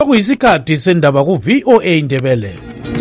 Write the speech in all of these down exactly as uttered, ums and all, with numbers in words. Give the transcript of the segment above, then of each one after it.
Okuyisikhathi sendaba ku V O A Ndebele.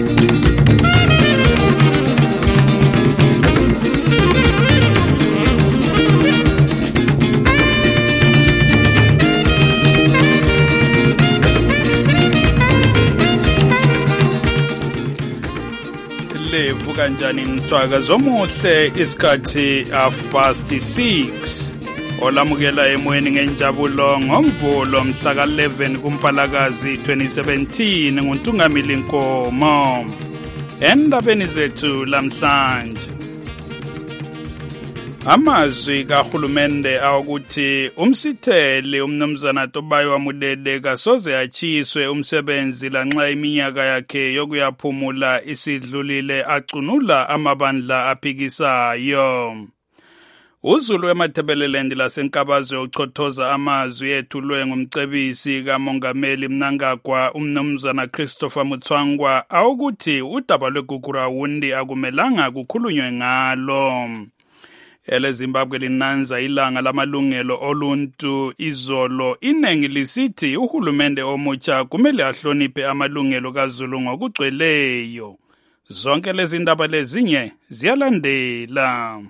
Levu kanjani mthwaka zomuhle isikhathi half past six. Olamukela emoyeni ngenjabulo ngomvulo mhla ka eleven kuMpalakazi twenty seventeen nguNtungamili Nkomo. Endabeni zethu lamhlanje. Amazwi kahulumende awukuthi umsithele umnumzana Tobayo Mudede kasoze achiswe umsebenzi lanxa iminyaka yakhe yokuyaphumula isidlulile acunula amabandla aphikisayo. Uzulu weMatabeleland laseNkabazo uchothoza amazwi ethulwe ngumcebisi kaMongameli Mnangagwa umnumzana Christopher Mutswangwa awukuthi udaba lweGugurawundi akumelanga kukhulunywe ngalo. Ele Zimbabwe linanza ilanga lamalungelo oluntu izolo inengi lisithi uhulumende omutsha kumele ahloniphe amalungelo kaZulu ngokugcweleyo. Zonke lezi ndaba lezinye ziyalandela.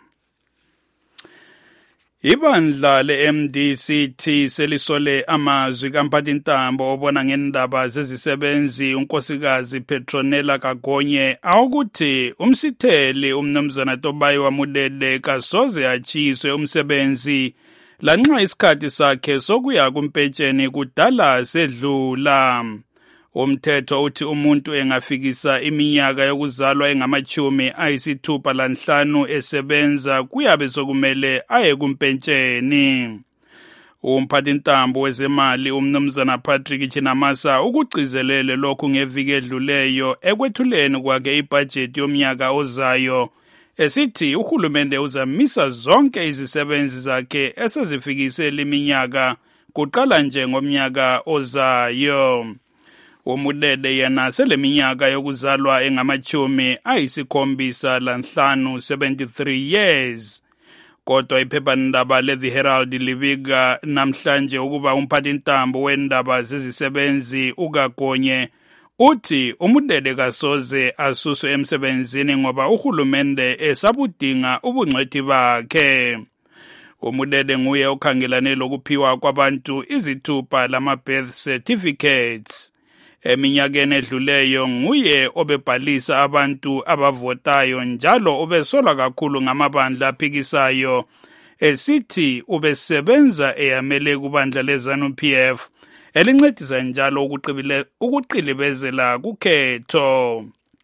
Ibandla le-M D C T selisole amazwi kaMphathintambo obona ngendaba zezisebenzi unkosikazi Petronella Kagonye awukuthi umsitheli umnumzana Tobayo Mudede kasoze achiswe umsebenzi lanxa isikhathi sakhe sokuya kumpetsheni kudala sedlula. Umthetho uthi umuntu engafikisa iminyaka yokuzalwa engamachumi ayisithupha lanhlanu esebenza kuyabe sokumele aye kumpentsheni. Umphathintambo wezemali umnumzana Patrick Chinamasa ukugcizelele lokhu ngeviki edluleyo ekwethuleni kwakhe ibhajethi yomnyaka ozayo esithi uhulumende uzamisa zonke izisebenzi zakhe esezifikisela iminyaka kuqala nje ngomnyaka ozayo. Umudede yena seleminyaka yokuzalwa engamachumi ayisikhombisa lanhlanu seventy-three years. Kodwa iphephandaba le-The Herald libika namhlanje ukuba umphathintambo wendaba zezisebenzi uKagonye uthi umudede kasoze asuswe emsebenzini ngoba uhulumende esabudinga ubungcwethi bakhe. Umudede nguye okhangelane lokuphiwa kwabantu izithupha lama-birth certificates. Eminyakeni edluleyo nguye obebhalisa abantu abavotayo njalo ubesolwa kakhulu ngamabandla aphikisayo esithi ubesebenza eyamele kubandla leZANU P F elincedisa njalo ukuqilibezela kukhetho.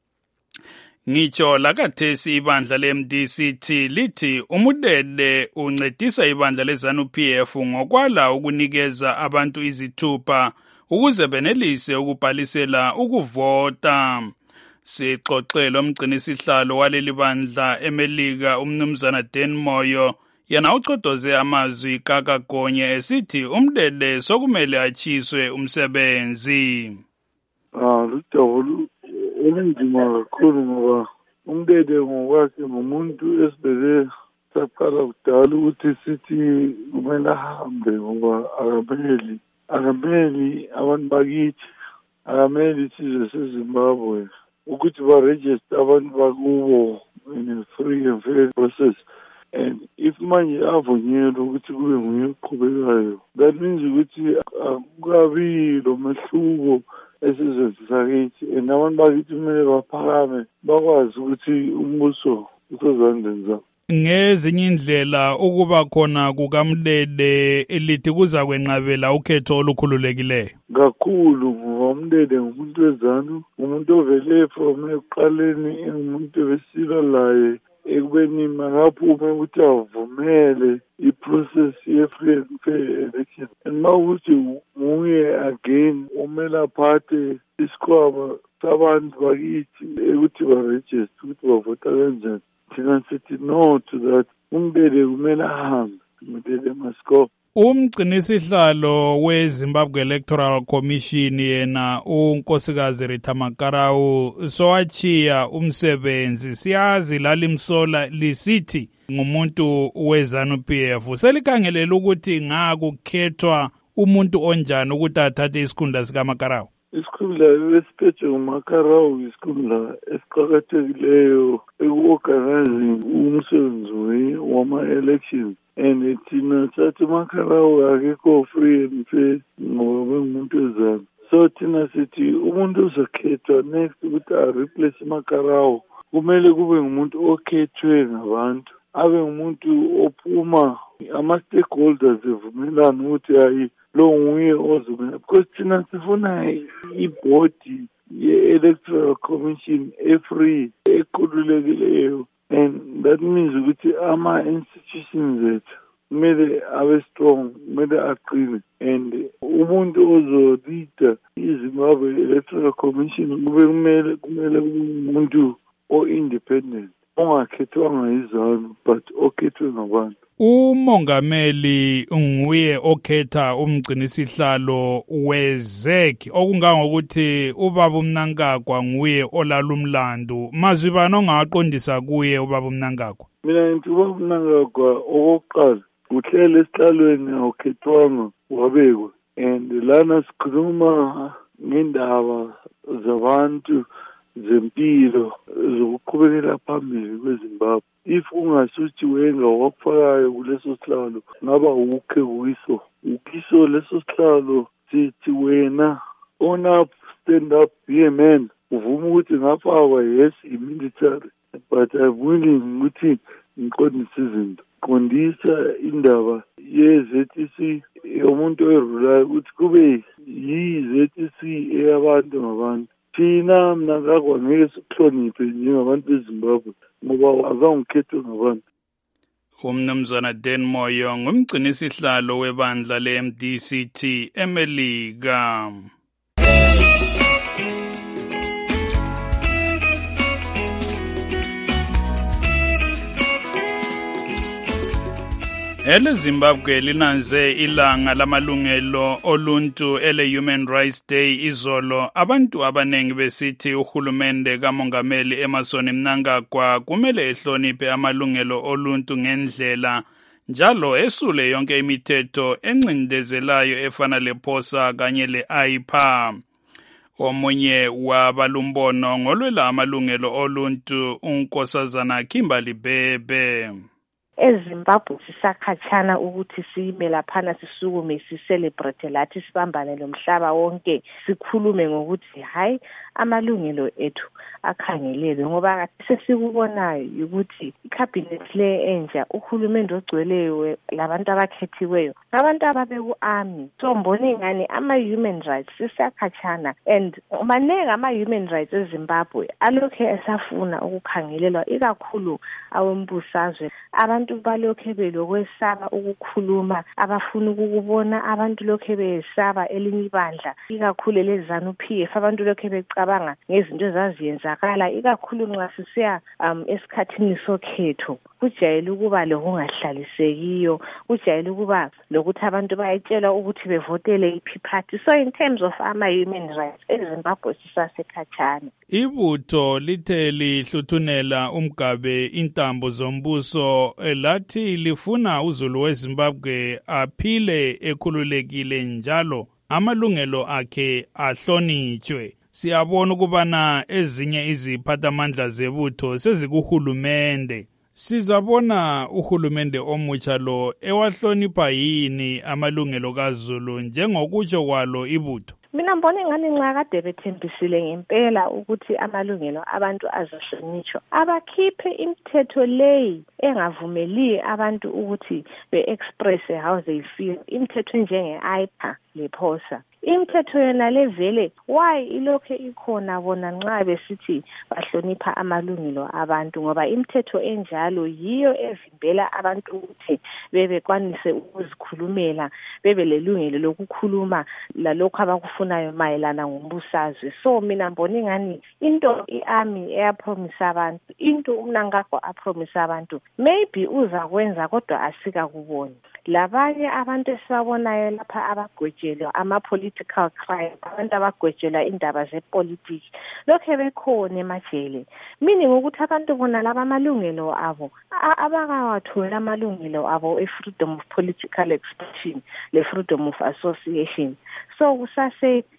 Ngitsho lakathesi ibandla le-M D C T lithi umudede uncedisa ibandla leZANU P F ngokwala ukunikeza abantu izithupha ukuze benelise ukubhalisela ukuvota. Sixoxele umgcinisihlalo waleli bandla eMelika umnumzana Dan Moyo yena uchodoze amazwi kaKagonye esithi umdede sokumele achiswe umsebenzi. Ah, ludaba olunzima kakhulu ngoba umdede ngokwakhe ngumuntu esibeke saqala kudala ukuthi sithi kumele ahambe ngoba akameli akameli abantu bakithi akameli isizwe seZimbabwe ukuthi baregister abantu bakubo in a free and fair process. And if manje avunyelwe ukuthi kube nguye oqhubekayo, that means ukuthi akukabi lo mehluko esizweni sakithi, and abantu bakithi kumele baphakame bakwazi ukuthi umbuso usezandleni zabo. Ngezinye indlela ukuba khona kukaMdede elithi kuza kwenqabela ukhetho olukhululekileyo kakhulu ngoba uMdede ngumuntu weZANU, umuntu ovele from ekuqaleni engumuntu besila laye ekubeni makaphume ukuthi avumele i-process ye-free and fair election, and mawukuthi nguye again umele aphathe isikhwama sabantu bakithi ukuthi baregister ukuthi bavota kanjani. Thina sithi no to that. Umdede kumele ahambe, umdede must go. Umgcinisihlalo weZimbabwe Electoral Commission yena unkosikazi Rita Makarau sowachiya umsebenzi. Siyazi lalimsola lisithi ngumuntu weZANU P F. Selikhangelela ukuthi ngakukhethwa umuntu onjani ukuthi athathe isikhundla sika Makarau. isikhundla esiphethwe nguMakarau isikhundla esiqakathekileyo eku-organizing umsebenzi wama-elections. And thina sathi uMakarau akekho free and fair ngoba bengumuntu wezana. So thina sithi umuntu uzokhethwa next ukuthi a-replace uMakarau kumele kube ngumuntu okhethwe ngabantu, abe ngumuntu ophuma ama-stakeholders evumelana ukuthi hayi lo nguye ozomela, because thina sifuna ibhodi ye-electoral commission e-free ekhululekileyo, and that means ukuthi ama-institutions ethu kumele abe strong, kumele aqine, and umuntu ozolida iZimbabwe Electoral Commission kube kumele kumele umuntu o-independent, ongakhethwanga yizanu but okhethwe ngabantu. Umongameli nguye okhetha umgcinisihlalo wezek, okungangokuthi ubaba uMnangagwa nguye olala umlando. Mazwi bani ongaqondisa kuye ubaba uMnangagwa? Mina ngithi ubaba uMnangagwa okokuqala uhlele esihlalweni awukhethwanga wabekwa, and lana sikhuluma ngendaba zabantu zempilo zokuqhubekela phambili kweZimbabwe. If ungasuthi wenga wakufakayo kuleso sihlalo ngaba ukhe kuyiso ukiso leso sihlalo, sithi wena own up, stand up, be a man, uvuma ukuthi ngafakwa, yes i-military but I'm willing ukuthi ngiqondise izinto, qondisa indaba ye-Z E C yomuntu oyirulayo ukuthi kube yi-Z E C eyabantu ngabantu. Thina Mnangagwa ngeke sikuhloniphe njengabantu beZimbabwe ngoba azangikhethwe ngabantu. Umnumzana Dan Moyo ngumgcinisihlalo webandla le-M D C T eMelika. Ele Zimbabwe linanze ilanga lamalungelo oluntu ele Human Rights Day izolo. Abantu abanengi besithi uhulumende kamongameli Emmerson Mnangagwa kumele ehloniphe amalungelo oluntu ngendlela njalo esule yonke imithetho encindezelayo efana lephosa kanye le-I P A. Omunye wabalumbono ngolwela amalungelo oluntu uNkosazana Kimberly Bebe. eZimbabwe sisakhatshana ukuthi sime laphana sisukume sicelebrate lathi sibambane lomhlaba wonke sikhulume ngokuthi hayi amalungelo ethu akhangelelwe, ngoba sesikubonayo ukuthi icabinet le entsha uhulumende ogcweleyo labantu abakhethiweyo abantu ababeku-army. So mbona ingani ama-human rights sisakhatshana, and maningi ama-human rights eZimbabwe alokhe esafuna ukukhangelelwa, ikakhulu awombusazwe. Abantu balokhe belokwesaba ukukhuluma, abafuna ukubona abantu lokhe besaba elinye ibandla, ikakhulu leZANU-P F. Abantu lokhe becabanga ngezinto ezaziyenzakala, ikakhulu nxa sisiya um, esikhathini sokhetho. Kujayele ukuba lokungahlalisekiyo, kujayele ukuba lokuthi abantu bayetshelwa ukuthi bevotele iphi party. So in terms of ama-human rights eZimbabwe sisasekhatshana. Ibutho lithe lihluthunela umgabe intambo zombuso lathi lifuna uZulu weZimbabwe aphile ekhululekile njalo amalungelo akhe ahlonitshwe. Siyabona ukubana ezinye iziphathamandla zebutho sezikuhulumende. Sizabona uhulumende omutsha lo ewahlonipha yini amalungelo kaZulu njengokutsho kwalo ibutho? Mina mbona ngani nxa kade bethembisile ngempela ukuthi amalungelo abantu azohlonitshwa, abakhiphe imithetho leyi engavumeli abantu ukuthi be-express how they feel, imithetho njenge-I P A lephosa. Imithetho yona levele why ilokhe ikhona bona nxa besithi bahlonipha amalungelo abantu, ngoba imithetho enjalo yiyo evimbela abantu ukuthi bebekwanise ukuzikhulumela, bebe lelungelo lokukhuluma lalokho abakufunayo mayelana ngombusazwe. So mina mbona ngani into i-army eyapromisa abantu, into uMnangagwa apromisa abantu, maybe uzakwenza kodwa asika kubona. Labanye abantu esibabonayo lapha abagwejelwa ama-political crime, abantu abagwejelwa indaba zepolitiki, lokhe bekhona emajele. Meaning ukuthi abantu bona laba amalungelo abo abakawathola amalungelo abo e-freedom of political expression le-freedom of association. So kusase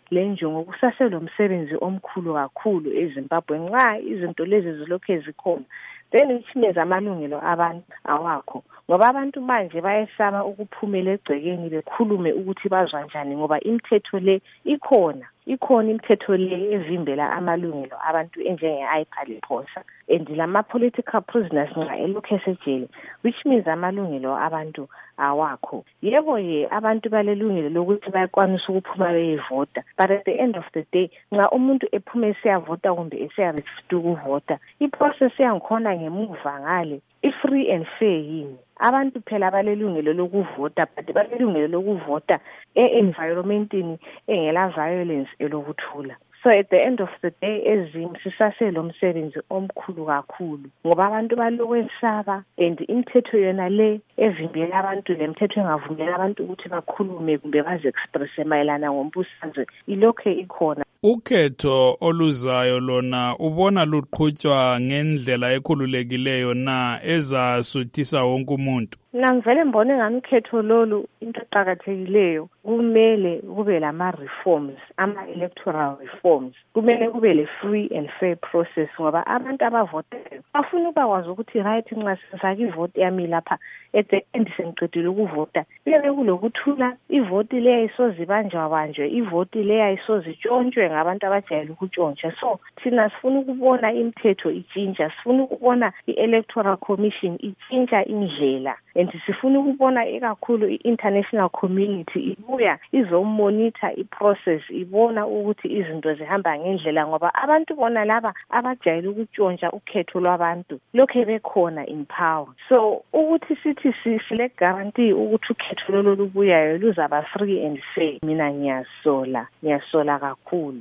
le njongo kusaselo umsebenzi omkhulu kakhulu eZimbabwe nxa izinto lezi zilokhu zikhona. Then which means amalungelo abantu awakho ngoba abantu manje bayesaba ukuphumela egcekeni bekhulume ukuthi bazwa njani ngoba imithetho le ikhona ikhona imithetho le evimbela amalungelo abantu enjenge-IPALIPOSA and lama political prisoners nxa elokhu esejele, which means amalungelo abantu awakho. Yebo ye abantu balelungelo lokuthi bayakwanisa ukuphuma beyivota, but at the end of the day nxa umuntu ephume esiyavota kumbe esiyaregister ukuvota, iprocess yangikhona ngemuva ngale i-free and fair yini. Abantu phela balelungelo lokuvota, but balelungelo lokuvota e-environmentini engela violence elokuthula. So at the end of the day ezim sisaselo umsebenzi omkhulu kakhulu ngoba abantu balokwesaba and imithetho yona le evimbela abantu lemithetho engavumela abantu ukuthi bakhulume kumbe baze express mayelana ngombusazwe ilokho ikhona. Ukhetho oluzayo lona ubona luqhutshwa ngendlela ekhululekileyo na ezasuthisa wonke umuntu? Mina ngivele mbone ngani ukhetho lolu into eqhakathekileyo kumele kube lama reforms, ama electoral reforms. Kumele kube le free and fair process ngoba abantu abavotayo bafuna ukwazi ukuthi right nxa sifaka ivote yami lapha at the end sengiqedile ukuvota bebe kulokuthula ivote le ayisozibanjwa banjwe ivote le ayisozitshontshwe ngabantu abajayele ukutshontsha. So thina sifuna ukubona imithetho itshintsha, sifuna ukubona i-electoral commission itshintsha indlela and sifuna ukubona ekakhulu i-international community ibuya izomonitor i-process ibona ukuthi izinto zihamba ngendlela ngoba abantu bona laba abajayele ukutshontsha ukhetho lwabantu lokho bekhona in power. So ukuthi sithi sile guarantee ukuthi ukhetho lolo lubuyayo luzaba free and fair, mina ngiyasola ngiyasola kakhulu.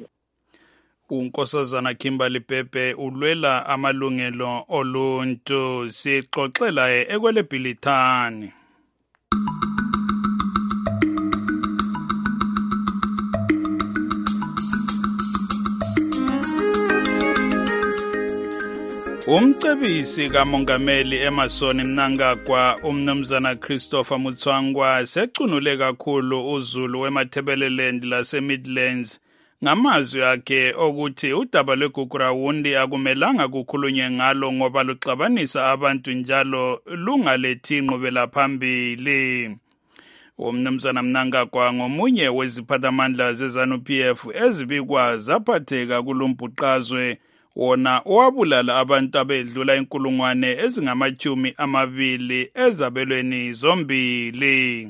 uNkosazana Kimberly Pepe ulwela amalungelo oluntu. Sixoxela ekwele Bhilithani. Umcebisi kaMongameli eMasoni Mnangagwa umnumzana Christopher Mutswangwa secunule kakhulu uZulu weMathebeleland lase-Midlands ngamazwi akhe okuthi udaba lweGugurawundi akumelanga kukhulunywe ngalo ngoba luxabanisa abantu njalo lungalethi inqubela phambili. Umnumzana Mnangagwa ngomunye weziphathamandla zeZANU-P F ezibikwa zaphatheka kulumbhuqazwe wona owabulala abantu abedlula inkulungwane ezingamachumi amabili ezabelweni zombili.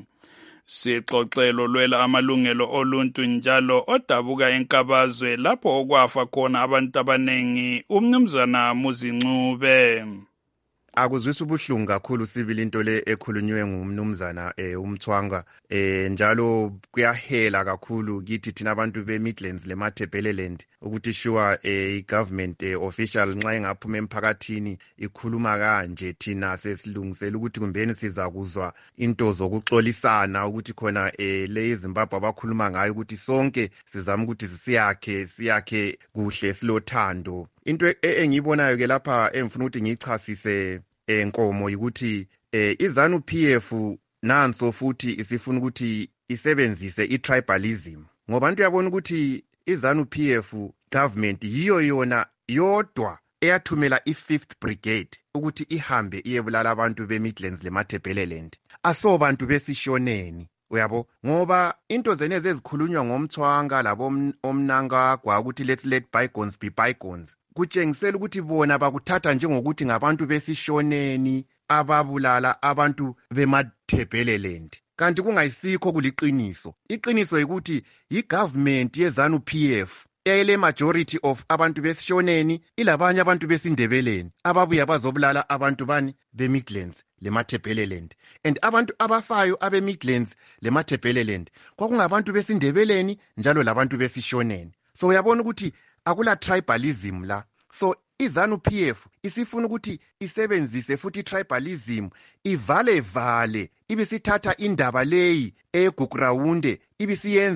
Sixoxelo lwela amalungelo oluntu njalo odabuka enkabazwe lapho okwafa khona abantu abanengi umnumzana Muzincube. Akuzwisa ubuhlungu kakhulu sibili into le ekhulunywe ngumnumzana eh, umthwanga eh, njalo kuyahela kakhulu kithi thina abantu be-Midlands le-Mathebeleland ukuthi sure eh, i-government eh, official nxa engaphuma emphakathini ikhuluma kanje thina sesilungisela ukuthi kumbeni siza kuzwa into zokuxolisana ukuthi khona eh, le eZimbabwe abakhuluma ngayo ukuthi sonke sizama ukuthi siyakhe siyakhe kuhle silothando. Into engiyibonayo ke lapha engifuna ukuthi ngiyichasise enkomo ukuthi eh, iZANU-P F nanso futhi isifuna ukuthi isebenzise i-tribalism ngoba abantu yabona ukuthi iZANU-P F government yiyo yona yodwa eyathumela i-fifth brigade ukuthi ihambe iyebulala abantu be-Midlands le-Mathebeleland asobantu besishoneni. Uyabo ngoba into zenezi ezikhulunywa ngomthwanga labo omnangagwa ukuthi let's let bygones be bygones kutshengisela ukuthi bona bakuthatha njengokuthi ngabantu besishoneni ababulala abantu beMathebeleland kanti kungayisikho kuliqiniso. Iqiniso ukuthi i-government yeZANU-P F ele majority of abantu besishoneni ilabanye abantu besindebeleni ababuya bazobulala abantu bani be-Midlands le-Mathebeleland and abantu abafayo abe-Midlands le-Mathebeleland kwakungabantu besindebeleni njalo labantu besishoneni. So uyabona ukuthi akula tribalism la. So iZANU-P F isifuna ukuthi isebenzise futhi tribalism ivale vale ibisithatha indaba leyi eGugurawundi ibisiyenza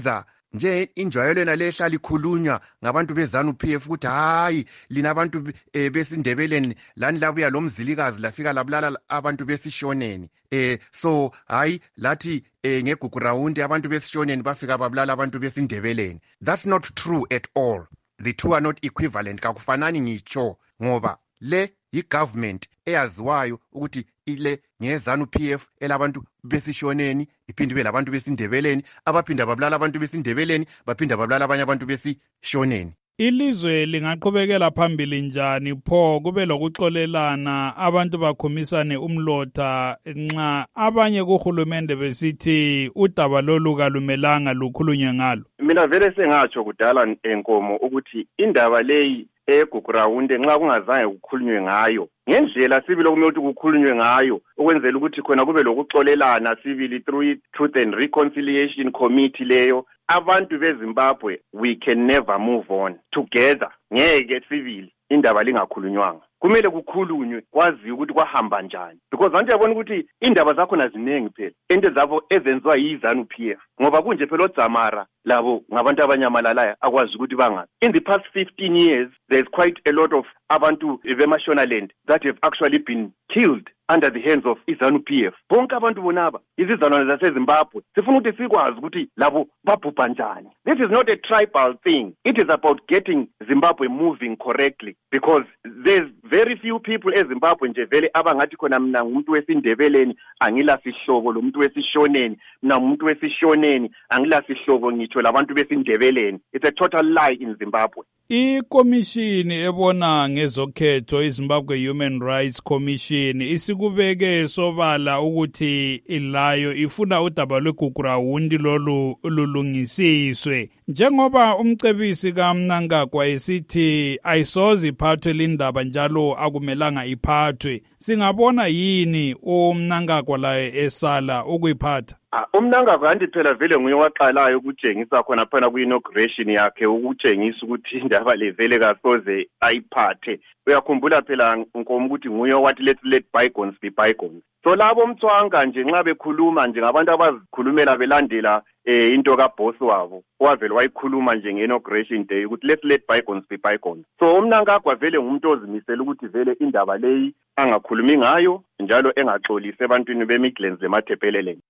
nje injwayelo yona lehlala ikhulunywa ngabantu bezanu P F ukuthi hayi lina abantu eh, besindebeleni lani labuya lomzilikazi lafika labulala abantu besishoneni eh so hayi lathi eh, ngegugu rawundi abantu besishoneni bafika babulala abantu besindebeleni. That's not true at all. The two are not equivalent. Kakufanani ngitsho ngoba le yi-government eyaziwayo ukuthi ile ngezanu P F elabantu besishoneni iphinde ibe labantu besindebeleni abaphinda babulala abantu besindebeleni baphinda babulala abanye abantu besishoneni. Ilizwe lingaqhubekela phambili njani pho kube lokuxolelana abantu bakhumisane umlotha nxa abanye kuhulumende besithi udaba lolu kalumelanga lukhulunywe ngalo? Mina vele sengatsho kudala enkomo ukuthi indaba leyi egugu rawundi nxa kungazange kukhulunywe ngayo ngendlela sibili okumele ukuthi kukhulunywe ngayo ukwenzela ukuthi khona kube lokuxolelana sibili through Truth and Reconciliation Committee leyo abantu beZimbabwe we can never move on together. Ngeke sibili indaba lingakhulunywanga kumele kukhulunywe kwaziwe ukuthi kwahamba njani because manje yabona ukuthi indaba zakhona zinengi phela ende zabo ezenziwa yizanu P F ngoba kunje phela oDzamara labo ngabantu abanyamalalayo akwazi ukuthi bangazi. In the past fifteen years there's quite a lot of abantu beMashonaland that have actually been killed under the hands of izanu P F. Bonke abantu bonaba izizalwane zaseZimbabwe sifuna ukuthi sikwazi ukuthi labo babhubha njani. This is not a tribal thing. It is about getting Zimbabwe moving correctly because there's very few people eZimbabwe nje vele abangathi khona mina ngumuntu wesindebeleni angila sihlobo lo muntu wesishoneni mina umuntu wesishoneni angila sihlobo ngitsho labantu besindebeleni. It's a total lie in Zimbabwe. Ikomishini ebona ngezokhetho iZimbabwe Human Rights Commission isikubeke sobala ukuthi ilayo ifuna udaba lwegugu rawundi lolu lulungisiswe njengoba umcebisi kaMnangagwa esithi ayisoze iphathwe lindaba njalo akumelanga iphathwe. Singabona yini uMnangagwa laye esala ukuyiphatha? UMnangagwa kanti phela vele nguye waqalayo ukutshengisa khona phana ku-inauguration yakhe ukutshengisa ukuthi indaba le vele kasoze ayiphathe. Uyakhumbula phela nkomo ukuthi nguye wathi let's let bygones be bygones. So labo mthwanga nje nxa bekhuluma nje ngabantu abazikhulumela belandela eh into kaboss wabo wavele wayikhuluma nje nge-inauguration day ukuthi let's let bygones be bygones. So uMnangagwa vele ngumuntu ozimisela ukuthi vele indaba leyi angakhulumi ngayo njalo engaxolisi ebantwini beMidlands lemaThebeleleni.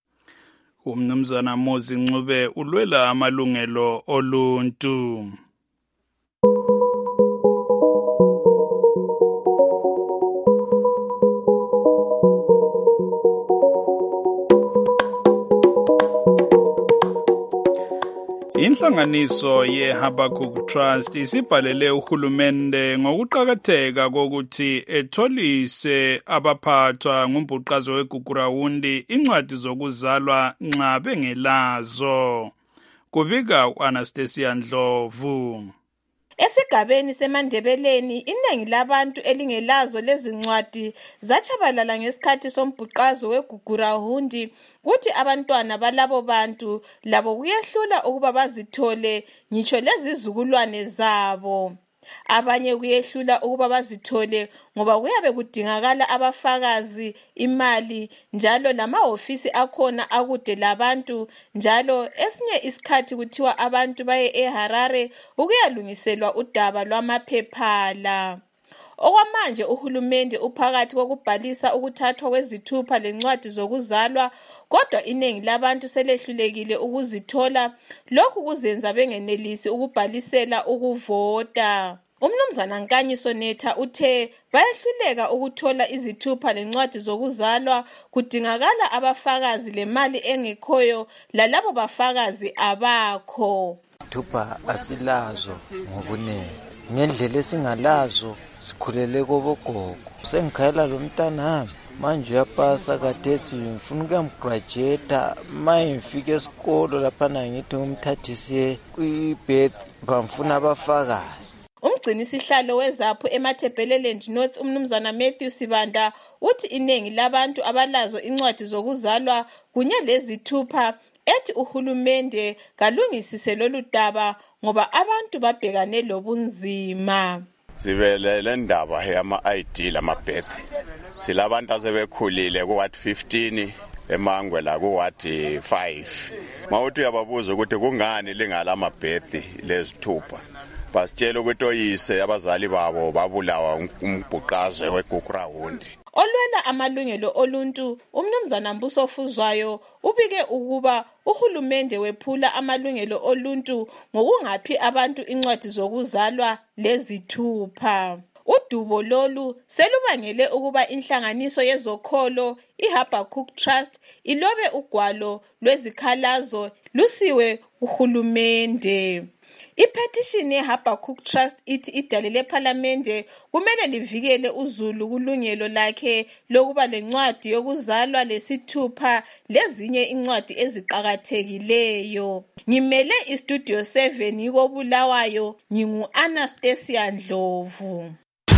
Umnumzana Mozi Ncube ulwela amalungelo oluntu. Inhlanganiso ye-Habakkuk Trust isibhalele uhulumende ngokuqakatheka kokuthi etholise abaphathwa ngumbhuqazo wegugu rawundi incwadi zokuzalwa nxa bengelazo. Kubika u-Anastasia Ndlovu. Esigabeni seMandebeleni iningi labantu elingelazo lezi ncwadi zachabalala ngesikhathi sombhuqazo wegugu rawundi kuthi abantwana balabo bantu labo kuyehlula ukuba bazithole ngitsho lezizukulwane zabo. Abanye kuyehlula ukuba bazithole ngoba kuyabe kudingakala abafakazi, imali njalo lamahofisi akhona akude labantu njalo esinye isikhathi kuthiwa abantu baye eHarare ukuyalungiselwa udaba lwamaphephala. Okwamanje uhulumende uphakathi kokubhalisa ukuthathwa kwezithupha lencwadi zokuzalwa kodwa iningi labantu selehlulekile ukuzithola lokhu kuzenza bengenelisi ukubhalisela ukuvota. Umnumzana Nkanyiso Netha uthe bayehluleka ukuthola izithupha lencwadi zokuzalwa kudingakala abafakazi lemali engekhoyo lalabo bafakazi abakho. Izithupha asilazo ngobunene ngendlela esingalazo sikhulele kobogogo sengikhayela lo mntana manje uyapasa kathesi ngifuna ukumgraduate maye ngifike esikolo lapha ngithi ngimthathise kwibirth bamfuna abafakazi. Umgcini sihlalo wezaphu eMathebeleland North umnumzana Matthew Sibanda uthi iningi labantu abalazo incwadi zokuzalwa kunye lezithupha ethi uhulumende kalungisise lolu daba ngoba abantu babhekane lobunzima. Sibelele ndaba yama I D lama birth silabantu asebekhulile ku what fifteen eMangwe la ku ward five. Mawuthi uyababuza ukuthi kungani lingalama birth lezithupha. Basitshela ukuthi oyise abazali babo babulawa umbhuqaze weGugurawundi. Olwela amalungelo oluntu umnumzana Mbuso Fuzwayo ubike ukuba uhulumende wephula amalungelo oluntu ngokungaphi abantu incwadi zokuzalwa lezithupha. Udubo lolu selubangele ukuba inhlanganiso yezokholo iHabakkuk Trust ilobe ugwalo lwezikhalazo lusiwe uhulumende. Ipetition yeHabakkuk Trust ithi idale lePhalamende kumele livikele uZulu kulungelo lakhe lokuba lencwadi yokuzalwa lesithupha lezinye incwadi eziqhakathekileyo. Ngimele iStudio seven yiko Bulawayo, ngingu Anastasia Ndlovu.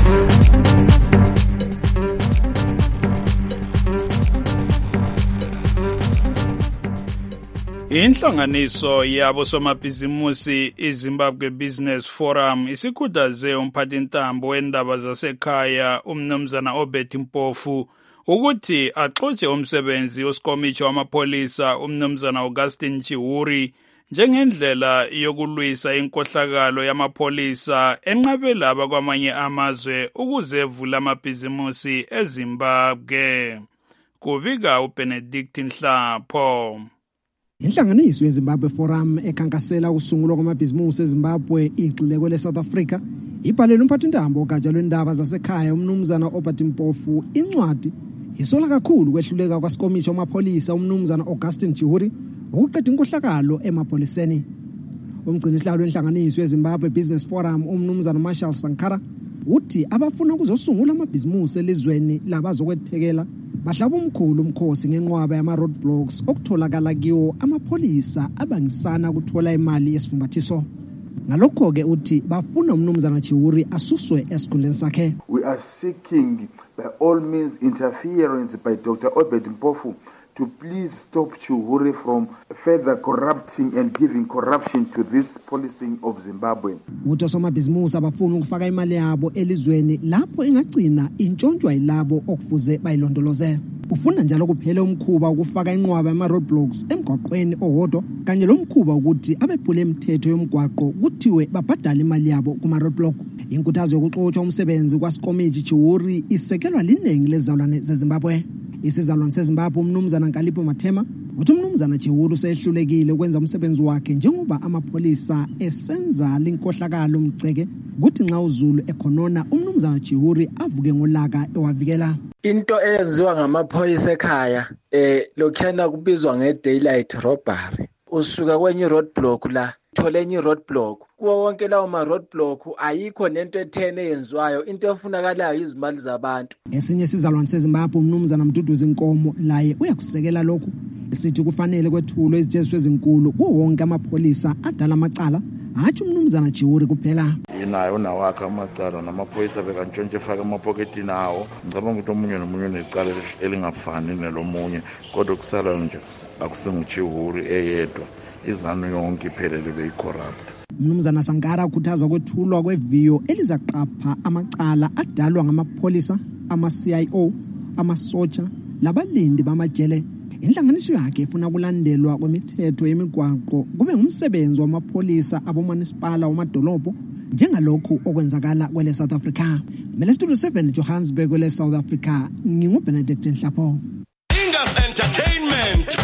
Inhlanganiso yabo somabhizimusi iZimbabwe Business Forum isikhuthaze umphathintambo wendaba zasekhaya umnumzana Obed Mpofu ukuthi axotshe umsebenzi osikomithi wamapholisa umnumzana Augustine Chihuri njengendlela yokulwisa inkohlakalo yamapholisa enqabela abakwamanye amazwe ukuze evule amabhizimusi eZimbabwe. Kubika uBenedict Nhlapho. Inhlanganiso yeZimbabwe Forum ekhankasela ukusungulwa kwamabhizimusi eZimbabwe igxile kwele South Africa ibhalele umphathintambo ogatsha lwendaba zasekhaya umnumzana Obed Mpofu incwadi isola kakhulu kwehluleka kwasikomithi wamapholisa umnumzana Augustine Chihuri ukuqeda inkohlakalo emapholiseni. Umgcinisihlalo wenhlanganiso yeZimbabwe Business Forum umnumzana Marshall Sankara uthi abafuna ukuzosungula amabhizimusi elizweni labazokwethekela bahlaba umkhulu umkhosi ngenqwaba yama roadblocks okutholakala kiwo amapholisa abangisana ukuthola imali yesifumbathiso. Ngalokho ke uthi bafuna umnumzana Chihuri asuswe esikhundleni sakhe. We are seeking by all means interference by Doctor Obed Mpofu to please stop Chihuri from further corrupting and giving corruption to this policing of Zimbabwe. Uthi somabhizimusi abafuna ukufaka imali yabo elizweni lapho ingagcina intshontshwa yilabo okufuze bayilondoloze. Ufuna njalo kuphela umkhuba ukufaka inqwaba yama roadblocks emgwaqweni owodwa kanye lomkhuba ukuthi abephule imithetho yomgwaqo kuthiwe babhadale imali yabo kuma roadblock. Inkuthazo yokuxotsha umsebenzi kwasikomithi Chihuri isekelwa linengi lezalwane zeZimbabwe. Isizalwane seZimbabwe umnumzana Nkalipo Mathema uthi umnumzana Chihuri usehlulekile ukwenza umsebenzi wakhe njengoba amapholisa esenza linkohlakalo umceke kuthi nxa uZulu ekhonona umnumzana Chihuri avuke ngolaka ewavikela. Into eyenziwa ngamapholisa ekhaya eh lokhena kubizwa nge-daylight robbery. Usuka kwenye roadblock la tholenye roadblock kuwo wonke lawo ma roadblock ayikho nento ethene yenziwayo, into efunakalayo izimali zabantu. Esinye sizalwane seZimbabwe umnumzana Mduduzi Nkomo laye uyakusekela lokhu esithi kufanele kwethulo izithetho ezinkulu kuwo wonke amapholisa adala amacala hathi umnumzana Chihuri kuphela. Inayo nawakha amacala namaphoyisa bekantshontshe efaka amapoketini awo. Ngicabanga ukuthi omunye nomunye unecala elingafani nelomunye kodwa kusala nje akusenguChihuri eyedwa izanu yonke iphelele beyicorrupt. Mnumzana Sankara ukhuthaza kwethulwa kweviyo elizaqapha amacala adalwa ngamapholisa, ama-C I O, amasotsha labalindi bamajele. Inhlanganiso yakhe ifuna kulandelwa kwemithetho yemigwaqo kube ngumsebenzi wamapholisa abomunicipal wamadolobho njengalokho okwenzakala kwele South Africa. Mele Studio seven Johannesburg kwele South Africa, ngingu Benedict Nhlapho. Ingas Entertainment.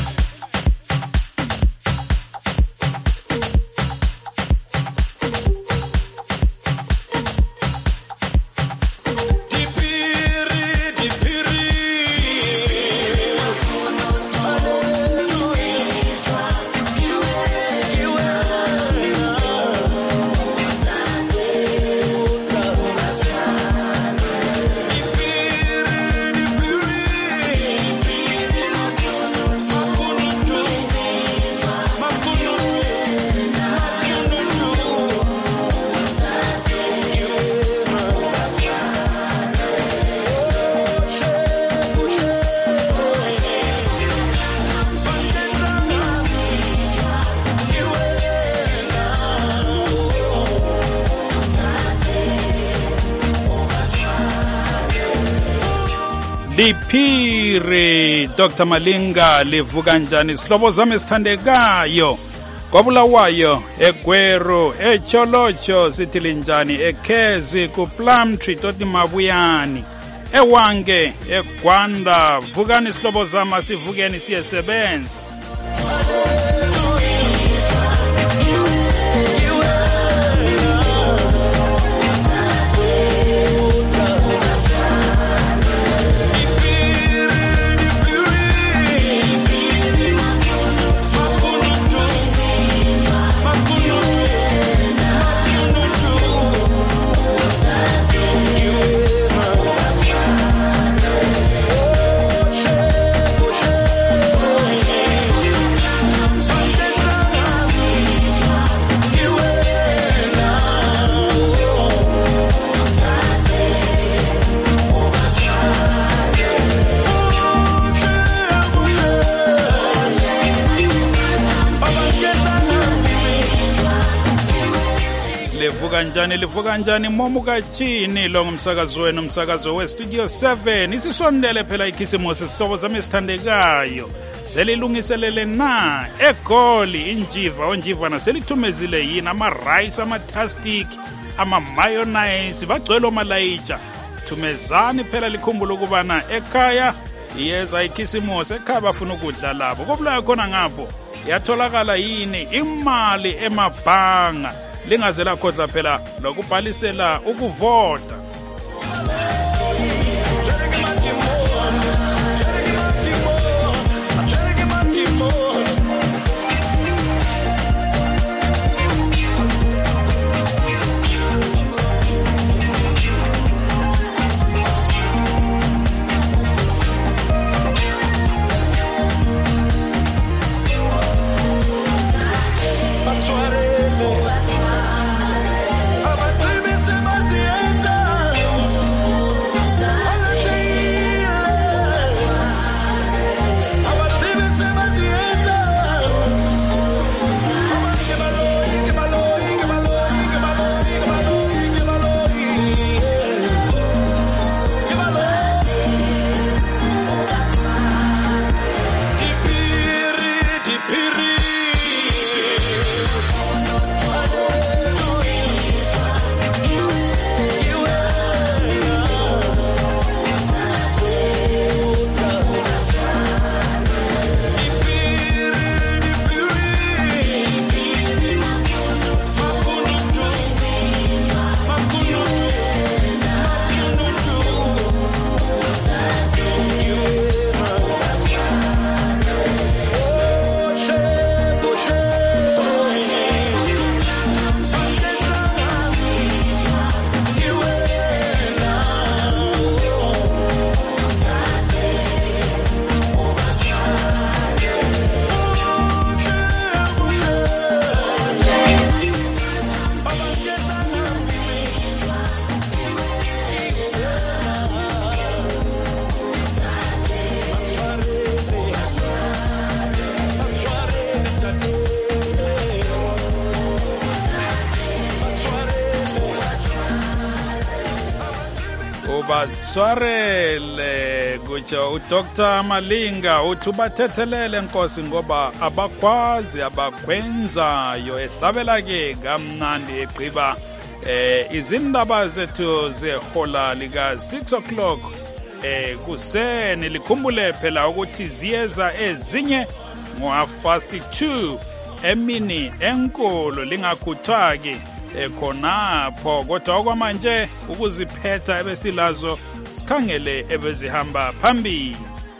liphiri Doctor Malinga livuka njani sihlobo zami esithandekayo kwaBulawayo eGweru eCholocho sithi linjani eKhezi kuPlumtree toti Mabuyani eWange eGwanda vukani sihlobo zami sivukeni siyesebenza kanjani livuka kanjani momuka chini lo ngumsakazo wenu umsakazo we Studio seven isisondele phela ikhisimusi sihlobo zami esithandekayo selilungiselele na egoli injiva onjiva naselithumezile yini ama rice ama tastic ama mayonnaise bagcwele malayija thumezani phela likhumbula ukubana ekhaya iyeza ikhisimusi ekhaya bafuna ukudla labo kobulayo khona ngapho yatholakala yini imali emabhanga lingaze lakhodla phela lokubhalisela ukuvota Batswarele kutsho uDoctor Malinga uthi bathethelele Nkosi ngoba abakwazi abakwenzayo ehlabela ke kamnandi egqiba eh izindaba zethu zehola lika six o'clock eh kuseni likhumbule phela ukuthi ziyeza ezinye ngo half past two emini enkolo lingakhuthaki ekhonapho kodwa okwamanje ukuziphetha ebesilazo sikhangele ebezihamba phambili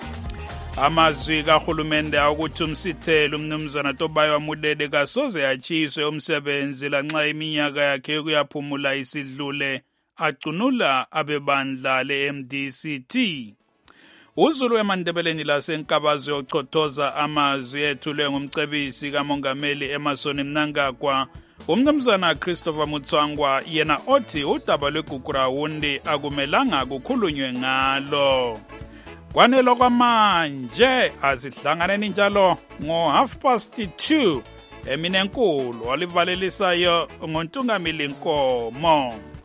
amazwi kahulumende ukuthi umsithelo umnumzana Tobayo Wamudede kasoze yachiswe umsebenzi lanxa iminyaka yakhe kuyaphumula isidlule acunula abebandla le-M D C T uZulu eMandebeleni laseNkabazo yochothoza amazwi ethulwe ngumcebisi kaMongameli Emmerson Mnangagwa umnumzana Christopher Mutswangwa yena othi udaba lweGugurawundi akumelanga kukhulunywe ngalo kwanelo kwamanje asihlanganeni njalo ngo half past two emine enkulu walivalelisayo ngontungamili Nkomo.